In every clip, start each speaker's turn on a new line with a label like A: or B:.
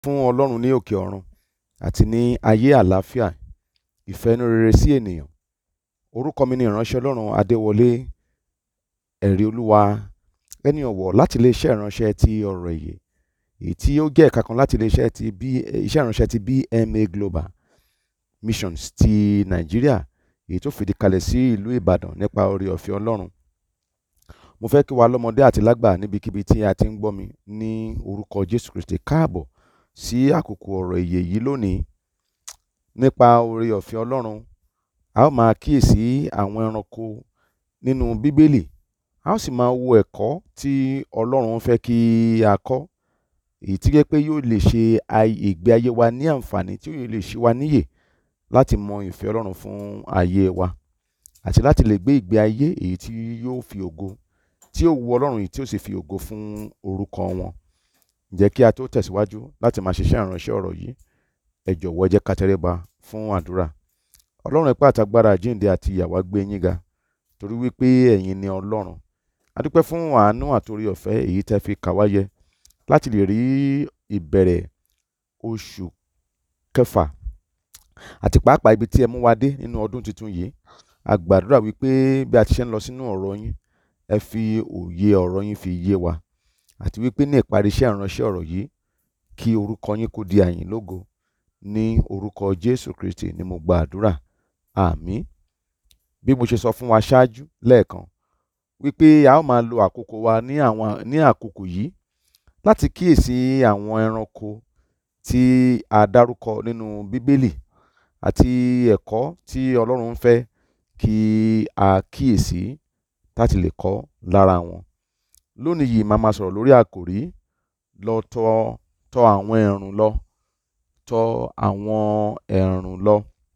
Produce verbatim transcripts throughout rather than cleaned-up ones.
A: fún Ọlọ́run ní òkè ọ̀run àti ní ayé àlàáfíà ìfẹ́ inú rere sí ènìyàn. Orúkọ mi ni ìránṣẹ́ Ọlọ́run Adéwọlé ẹ̀rí olúwa ẹni ọ̀wọ̀ láti iléeṣẹ́ ìránṣẹ́ ti ọ̀rọ̀ ìyè, èyí tí ó jẹ́ ẹ̀ka kan láti iléeṣẹ́ ti bí iṣẹ́ ìránṣẹ́ ti B M A Global Missions ti Nàìjíríà, èyí tó fìdí kalẹ̀ sí ìlú Ìbàdàn nípa oore ọ̀fẹ́ Ọlọ́run. Mo fẹ́ kí wa lọ́mọdé àti lágbà níbikíbi tí a ti ń gbọ́ mi ní orúkọ Jésù Kristi káàbọ̀ sí àkókò ọ̀rọ̀ ìyè yìí lónìí. Nípa oore ọ̀fẹ́ Ọlọ́run, a ó máa kíyèsí àwọn ẹranko nínú Bíbélì, a ó sì máa wo ẹ̀kọ́ tí Ọlọ́run fẹ́ kí a kọ́, èyí tí jẹ́ pé yóò lè ṣe ìgbé ayé wa ní àǹfààní, tí yóò lè ṣí wa níyè láti mọ ìfẹ́ Ọlọ́run fún ayé wa àti láti lè gbé ìgbé ayé èyí tí yóò fi ògo, tí yóò wu Ọlọ́run yìí tí ó sì fi ògo fún orúkọ wọn. Ǹjẹ́ kí a tó tẹ̀síwájú láti máa ṣiṣẹ́ ìránṣẹ́ ọ̀rọ̀ yìí, ẹ jọ̀wọ́ ẹ jẹ́ ká tẹríba fún àdúrà. Ọlọ́run ipá àtagbára àjíǹde àti ìyè gbé yín ga, torí wípé ẹ̀yin ni Ọlọ́run. A dúpẹ́ fún àánú àtorí ọ̀fẹ́ èyí tẹ́ fi kà wá yẹ láti lè rí ìbẹ̀rẹ̀ oṣù kẹfà àti pàápàá ibi tí ẹ mú wa dé nínú ọdún tuntun yìí. A gbàdúrà wípé bí a ti ṣe ń lọ sínú ọ̀rọ̀ yín, ẹ fi òye ọ̀rọ̀ yín fi yé wa, àti wípé ní ìparí iṣẹ́ ìránṣẹ́ ọ̀rọ̀ yìí, kí orúkọ yín kó di àyìn lógo. Ní orúkọ Jésù Kristi ni mo gba àdúrà, àmín. Bí mo ṣe sọ fún wa ṣáájú lẹ́ẹ̀kan wípé a ó máa lo àkókò wa ní àwọn ní àkókò yìí láti kíyèsí àwọn ẹranko tí a dárúkọ nínú Bíbélì àti ẹ̀kọ́ tí Ọlọ́run fẹ́ kí a kíyèsí láti lè kọ́ lára wọn. Lónìí yìí màá máa sọ̀rọ̀ lórí àkòrí lọ tọ̀ tọ̀ àwọn ẹ̀rùn lọ tọ̀ àwọn ẹ̀rùn lọ.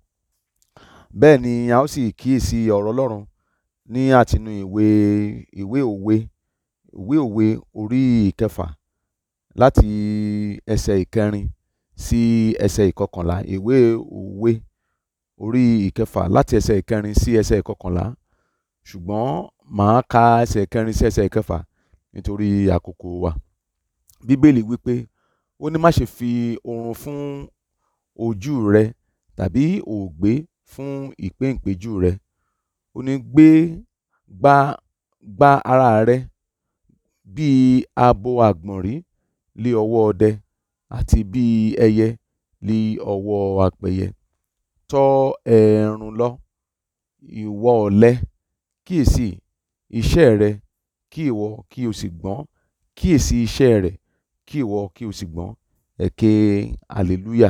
A: Bẹ́ẹ̀ ni a ó sì kíyèsí ọ̀rọ̀ Ọlọ́run ní àtinú ìwé ìwé òwe ìwé òwe orí ìkẹfà láti ẹsẹ̀ ìkẹrin sí ẹsẹ̀ ìkọkànlá. Ìwé òwe orí ìkẹfà láti ẹsẹ̀ ìkẹrin sí ẹsẹ̀ ìkọkànlá, ṣùgbọ́n màá ka ẹsẹ̀ ìkẹrin sí ẹsẹ̀ ìkẹfà nítorí àkókò wa. Bíbélì wípé ó ní má ṣe fi oorun fún ojú rẹ tàbí òògbé fún ìpéǹpéjú rẹ. Ó ní gbé gbá gbá ara rẹ bí abo àgbọ̀nrín lé ọwọ́ ọdẹ àti bí ẹyẹ lé ọwọ́ apẹyẹ. Tọ̀ ẹ̀rùn lọ, ìwọ ọ̀lẹ, kíyèsí iṣẹ́ rẹ, kí ìwọ kí o sì gbọ́n, kíyèsí iṣẹ́ rẹ̀, kí ìwọ kí o sì gbọ́n. Ẹ ké hallelujah.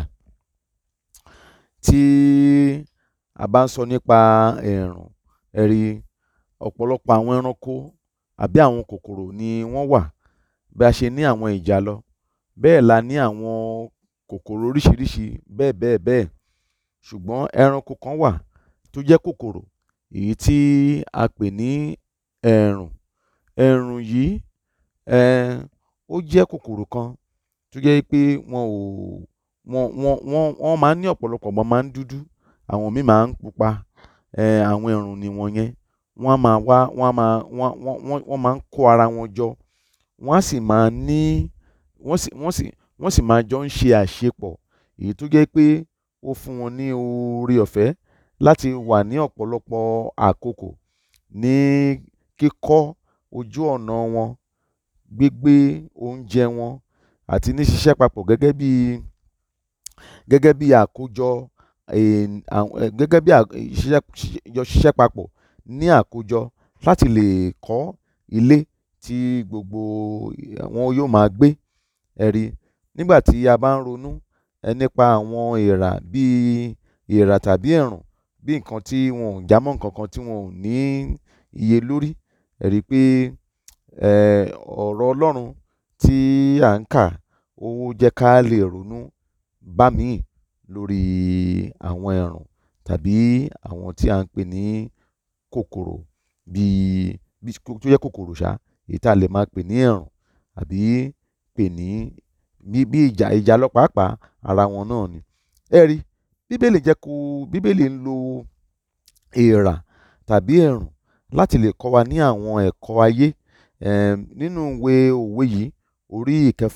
A: Tí a bá ń sọ nípa ẹ̀rùn, ẹ rí ọ̀pọ̀lọpọ̀ àwọn ẹranko àbí àwọn kòkòrò ni wọ́n wà. Bí a ṣe ní àwọn ìjàlọ, bẹ́ẹ̀ la ní àwọn kòkòrò oríṣiríṣi bẹ́ẹ̀ bẹ́ẹ̀ bẹ́ẹ̀. Ṣùgbọ́n ẹranko kan wà tó jẹ́ kòkòrò, èyí tí a pè ní ẹ̀rùn. Ẹ̀rùn yìí eh, ó jẹ́ kòkòrò kan tó jẹ́ pé wọn ò wọ́n wọ́n wọ́n wọ́n máa ń ní ọ̀pọ̀lọpọ̀, wọ́n máa ń dúdú, àwọn míì máa ń pupa. Eh, àwọn ẹ̀rùn ni wọ́n yẹn. Wọ́n á máa wá wọ́n á máa wọ́n wọ́n wọ́n máa ń kó ara wọn jọ. Wọ́n á sì máa ní wọ́n sì wọ́n sì wọ́n sì máa jọ ń ṣe àṣepọ̀, èyí tó jẹ́ pé ó fún wọn ní oore ọ̀fẹ́ láti wà ní ọ̀pọ̀lọpọ̀ àkókò ní kíkọ́ ojú ọ̀nà wọn, gbígbé oúnjẹ wọn àti ní ṣiṣẹ́ papọ̀ gẹ́gẹ́ bí gẹ́gẹ́ bí àkójọ gẹ́gẹ́ bí jọ ṣiṣẹ́ papọ̀ ní àkójọ láti lè kọ́ ilé tí gbogbo wọn yóò máa gbé. Ẹ rí, nígbà tí a bá ń ronú ẹ nípa àwọn èèrà bíi èèrà tàbí ẹ̀rùn bí nǹkan tí wọn ò jámọ́ nǹkan kan, tí wọn ò ní iye lórí. Ẹ rí pé ọ̀rọ̀ Ọlọ́run tí à ń kà ó jẹ́ ká lè ronú bá míì lórí àwọn ẹ̀rùn tàbí àwọn tí à ń pè ní kòkòrò bíi tó jẹ́ kòkòrò ṣá, èyí tí a lè máa pè ní ẹ̀rùn àbí pè ní bí ìjà ìjàlọ pàápàá ara wọn náà ni. Ẹ rí, Bíbélì jẹ́ kó Bíbélì ń lo èèrà tàbí ẹ̀rùn láti lè kọ́ wa ní àwọn ẹ̀kọ́ ayé. Um, nínú ìwé òwe yìí orí ìkẹfà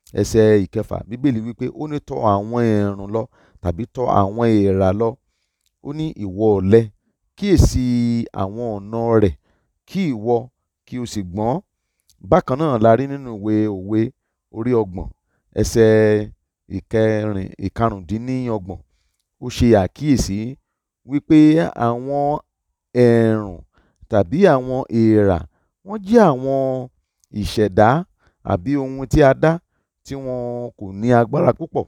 A: ẹsẹ̀ ìkẹfà bíbélì wípé ó ní tọ̀ àwọn ẹ̀rùn lọ tàbí tọ̀ àwọn èèrà lọ, ó ní ìwọ ọ̀lẹ kíyèsí àwọn ọ̀nà rẹ̀ kí ìwọ kí o sì gbọ́n. Bákan náà la rí nínú ìwé òwe orí ọgbọ̀n ẹsẹ̀ ìkẹrin ìkarùndínlọ́gbọ̀n, ó ṣe àkíyèsí wípé àwọn ẹ̀rùn tàbí àwọn èèrà wọ́n jẹ́ àwọn ìṣẹ̀dá àbí ohun tí a dá tí wọn kò ní agbára púpọ̀.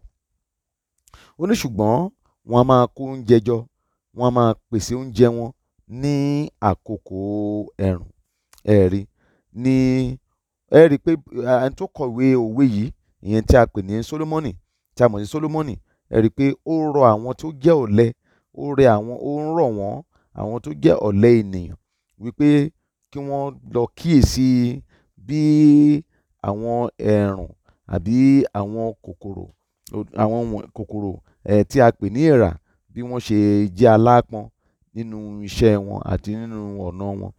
A: Ó ní ṣùgbọ́n wọ́n á máa kó oúnjẹ jọ, wọ́n á máa pèsè oúnjẹ wọn ní àkókò ẹ̀rùn. ẹ̀rí ni ẹ rí i pé ẹni tó kọ̀wé òwe yìí, ìyẹn tí a pè ní Sólómọ́nì, tí a mọ̀ sí Sólómọ́nì, ẹ rí i pé ó rọ àwọn tó jẹ́ ọ̀lẹ, ó rẹ àwọn ó ń rọ̀ wọ́n àwọn tó jẹ́ ọ̀lẹ ènìyàn wípé kí wọ́n lọ kíyèsí bí àwọn ẹ̀rùn àbí àwọn kòkòrò àwọn kòkòrò ẹ̀ tí a pè ní èèrà bí wọ́n ṣe jẹ́ aláápọn nínú iṣẹ́ wọn àti nínú ọ̀nà wọn.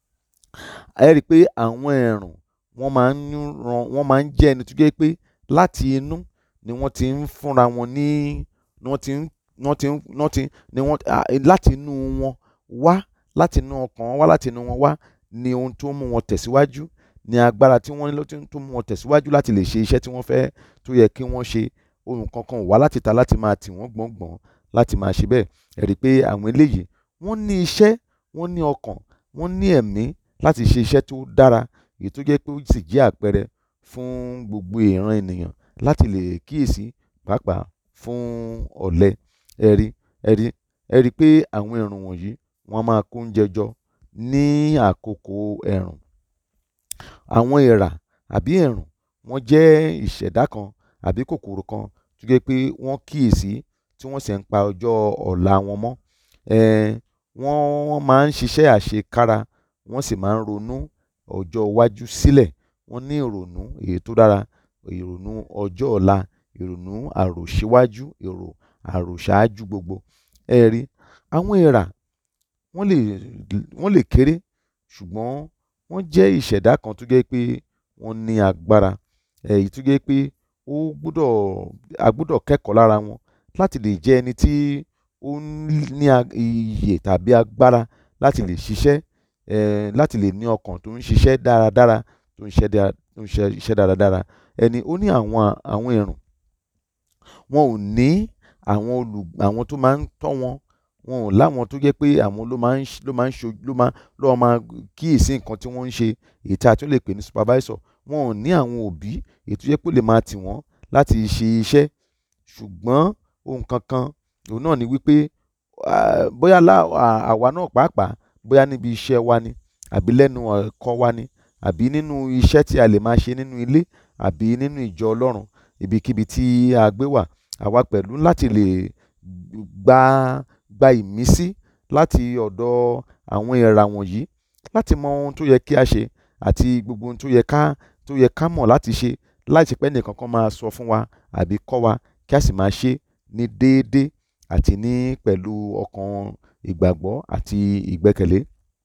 A: Ẹ rí i pé àwọn ẹ̀rùn wọ́n máa ń ran wọ́n máa ń jẹ́ ẹni tó jẹ́ pé láti inú ni wọ́n ti ń fúnra wọn ní ni wọ́n ti ń wọ́n ti ń wọ́n ti ni wọ́n láti inú wọn wá láti inú ọkàn wọn wá láti inú wọn wá ni ohun tó mú wọn tẹ̀síwájú, ní agbára tí wọ́n ní ló tó mú wọn tẹ̀síwájú láti lè ṣe iṣẹ́ tí wọ́n fẹ́ tó yẹ kí wọ́n ṣe. Ohun kankan ò wá láti ta láti máa tì wọ́n gbọ̀ngbọ̀n láti máa ṣe bẹ́ẹ̀. Ẹ rí i pé àwọn eléyìí wọ́n ní iṣẹ́, wọ́n ní ọkàn, wọ́n ní ẹ̀mí láti ṣe iṣẹ́ tó dára, èyí tó jẹ́ pé ó sì jẹ́ àpẹẹrẹ fún gbogbo ìran ènìyàn láti lè kíyèsí, pàápàá fún ọ̀lẹ. Ẹ rí ẹ rí ẹ rí i pé àwọn ẹ̀rùn wọ̀nyí wọ́n á máa kó oúnjẹ jọ ní àkókò ẹ̀rùn. Àwọn èèrà àbí ẹ̀rùn wọ́n jẹ́ ìṣẹ̀dá kan àbí kòkòrò kan tó jẹ́ pé wọ́n kíyèsí tí wọ́n sì ń pa ọjọ́ ọ̀la wọn mọ́. um wọ́n máa ń ṣiṣẹ́ àṣekára, wọ́n sì máa ń ronú ọjọ́ iwájú sílẹ̀. Wọ́n ní ìrònú èyí tó dára, ìrònú ọjọ́ ọ̀la, ìrònú àròṣíwájú, èrò àròṣáájú gbogbo. Ẹ rí àwọn èèrà wọ́n lè wọ́n lè kéré ṣùgbọ́n wọ́n jẹ́ ìṣẹ̀dá kan tó jẹ́ pé wọ́n ní agbára, èyí tó jẹ́ pé ó gbọ́dọ̀ a gbọ́dọ̀ kẹ́kọ̀ọ́ lára wọn láti lè jẹ́ ẹni tí ó ní iyè tàbí agbára láti lè ṣiṣẹ́, um láti lè ní ọkàn tó ń ṣiṣẹ́ dáradára, tó ń ṣiṣẹ́ dáradára. Ẹni ó ní àwọn àwọn ẹ̀rùn wọn ò ní àwọn olù àwọn tó máa ń tọ́ wọn, wọn ò láwọn tó jẹ́ pé àwọn ló máa ń ló máa ń ṣo ló máa ló máa kíyèsí nǹkan tí wọ́n ń ṣe, èyí tí a tún lè pè ní supervisor. Wọn ò ní àwọn òbí èyí tó jẹ́ pé ó lè máa tì wọ́n láti ṣe iṣẹ́. Ṣùgbọ́n ohun kankan òun náà ni wípé bóyá àwa náà pàápàá, bóyá níbi iṣẹ́ wa ni àbí lẹ́nu ẹ̀kọ́ wa ni àbí nínú iṣẹ́ tí a lè máa ṣe nínú ilé àbí nínú ìjọ Ọlọ́run, ibikíbi tí a gbé wà, àwa pẹ̀lú láti lè gba gba ìmísí láti ọ̀dọ̀ àwọn èèrà wọ̀nyí láti mọ ohun tó yẹ kí a ṣe àti gbogbo ohun tó yẹ ká tó yẹ ká mọ̀ láti ṣe, láì ṣe pé ẹnìkan kan máa sọ fún wa àbí kọ́ wa, kí a sì máa ṣe ní déédéé àti ní pẹ̀lú ọkàn ìgbàgbọ́ àti ìgbẹ́kẹ̀lé.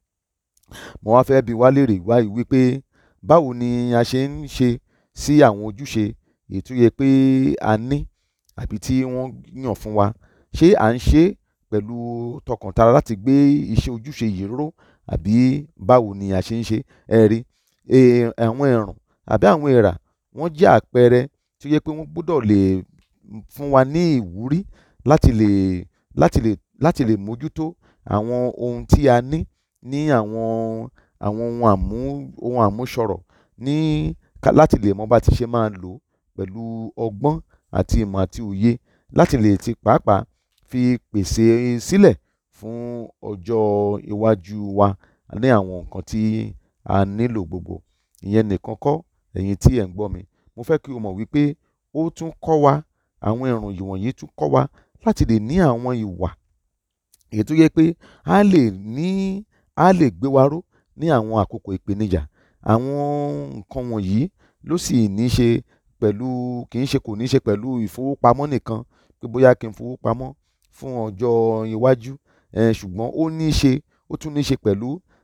A: Mo wá fẹ́ bi wá léèrè báyìí wípé báwo ni a ṣe ń ṣe sí àwọn ojúṣe èyí tó yẹ pé a ní àbí tí wọ́n yàn fún wa? Ṣé à ń ṣe pẹ̀lú tọkàntara láti gbé iṣẹ́ ojúṣe yìí ró àbí báwo ni a ṣe ń ṣe? Ẹ rí àwọn ẹ̀rùn àbí àwọn èèrà wọ́n jẹ́ àpẹẹrẹ tó yẹ pé wọ́n gbọ́dọ̀ lè fún wa ní ìwúrí láti lè láti lè láti lè mójútó àwọn ohun tí a ní ní àwọn àwọn ohun àmú ohun àmúṣọrọ̀ ní láti lè mọ bá ti ṣe máa lò pẹ̀lú ọgbọ́n àti ìmọ̀ àti òye láti lè ti pàápàá fi pèsè sílẹ̀ fún ọjọ́ iwájú wa ní àwọn nǹkan tí a nílò gbogbo. Ìyẹn nìkan kọ́, ẹ̀yin tí ẹ̀ ń gbọ́ mi, mo fẹ́ kí o mọ̀ wípé ó tún kọ́ wa, àwọn ẹ̀rùn wọ̀nyí tún kọ́ wa láti lè ní àwọn ìwà èyí tó yẹ pé a lè ní a lè gbé wa ró ní àwọn àkókò ìpèníjà. Àwọn nǹkan wọ̀nyí ló sì ní ṣe pẹ̀lú kì í ṣe kò ní ṣe pẹ̀lú ìfowópamọ́ nìkan, pé bóyá kí n fowó pamọ́ fún ọjọ́ iwájú, um ṣùgbọ́n ó ní ṣe ó tún ní ṣe pẹ̀lú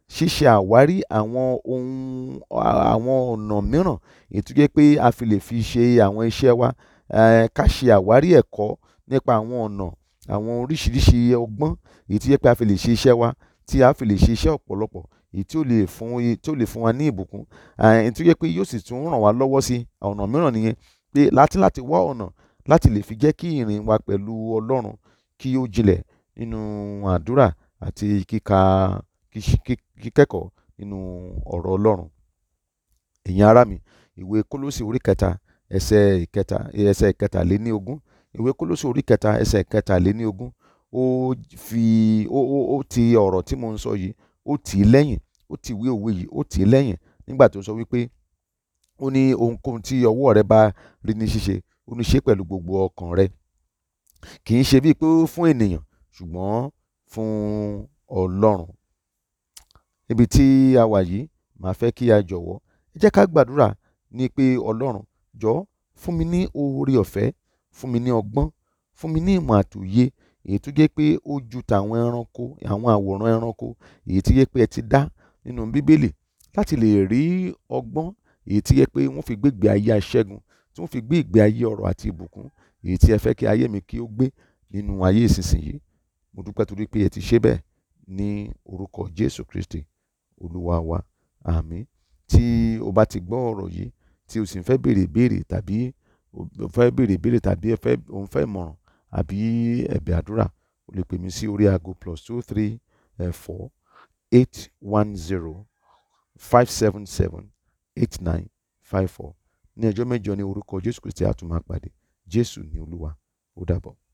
A: ṣíṣe àwárí àwọn ohun àwọn ọ̀nà mìíràn èyí tó jẹ́ pé a fi lè fi ṣe àwọn iṣẹ́ wa, um ká ṣe àwárí ẹ̀kọ́ nípa àwọn ọ̀nà àwọn oríṣiríṣi ọgbọ́n èyí tó jẹ́ pé a fi lè ṣe iṣẹ́ wa, tí a fi lè ṣe iṣẹ́ ọ̀pọ̀lọpọ̀ èyí tí ó lè fún tí ó lè fún wa ní ìbùkún, um èyí tó jẹ́ pé yóò sì tún ràn wá lọ́wọ́ sí ọ̀nà mìíràn nìyẹn, pé láti láti wá ọ̀nà láti lè fi jẹ́ kí ìrìn wa pẹ̀lú Ọlọ́run kí ó jinlẹ̀ nínú àdúrà àti kíka kíkẹ́kọ̀ọ́ nínú ọ̀rọ̀ Ọlọ́run. Ẹ̀yin ará mi, ìwé Kólósì orí kẹta ẹsẹ̀ ìkẹta ẹsẹ̀ ìkẹtàléníogún ìwé Kólósì orí kẹta ẹsẹ̀ ìkẹtàléníogún ó fi ó ó ó ti ọ̀rọ̀ tí mo ń sọ yìí ó tì í lẹ́yìn, ó ti ìwé òwe yìí ó tì í lẹ́yìn nígbà tó sọ wípé ó ní ohunkóhun tí ọwọ́ rẹ bá rí ní ṣíṣe ó ní ṣe pẹ̀lú gbogbo ọkàn rẹ, kì í ṣe bíi pé fún ènìyàn ṣùgbọ́n fún Ọlọ́run. Níbi tí a wà yìí, màá fẹ́ kí a jọ̀wọ́ ẹ jẹ́ ká gbàdúrà ní pé Ọlọ́run jọ̀ọ́ fún mi ní oore ọ̀fẹ́, fún mi ní ọgbọ́n, fún mi ní ìmọ̀ àtòye èyí tó jẹ́ pé ó ju tàwọn ẹranko àwọn àwòrán ẹranko èyí tí jẹ́ pé ẹ ti dá nínú Bíbélì, láti lè rí ọgbọ́n èyí tí jẹ́ pé wọ́n fi gbé ìgbé ayé aṣẹ́gun, tí wọ́n fi gbé ìgbé ayé ọrọ̀ àti ìbùkún èyí tí ẹ fẹ́ kí ayé mi kí ó gbé nínú ayé ìsinsìnyí. Mo dúpẹ́ torí pé ẹ ti ṣe bẹ́ẹ̀ ní orúkọ Jésù Kristi Olúwa wa. Àmín. Tí o bá ti gbọ́ ọ̀rọ̀ yìí tí o sì ń fẹ́ béèrè ìbéèrè tàbí o fẹ́ béèrè ìbéèrè tàbí o fẹ́ o fẹ́ ìmọ̀ràn àbí ẹ̀bẹ̀ àdúrà, o lè pè mí sí orí aago plus two three four eight one zero five seven seven eight nine five four. Ní ọjọ́ mẹ́jọ ní orúkọ Jésù Kristi a tún máa pàdé. Jésù ni Olúwa. Ó dàbọ̀.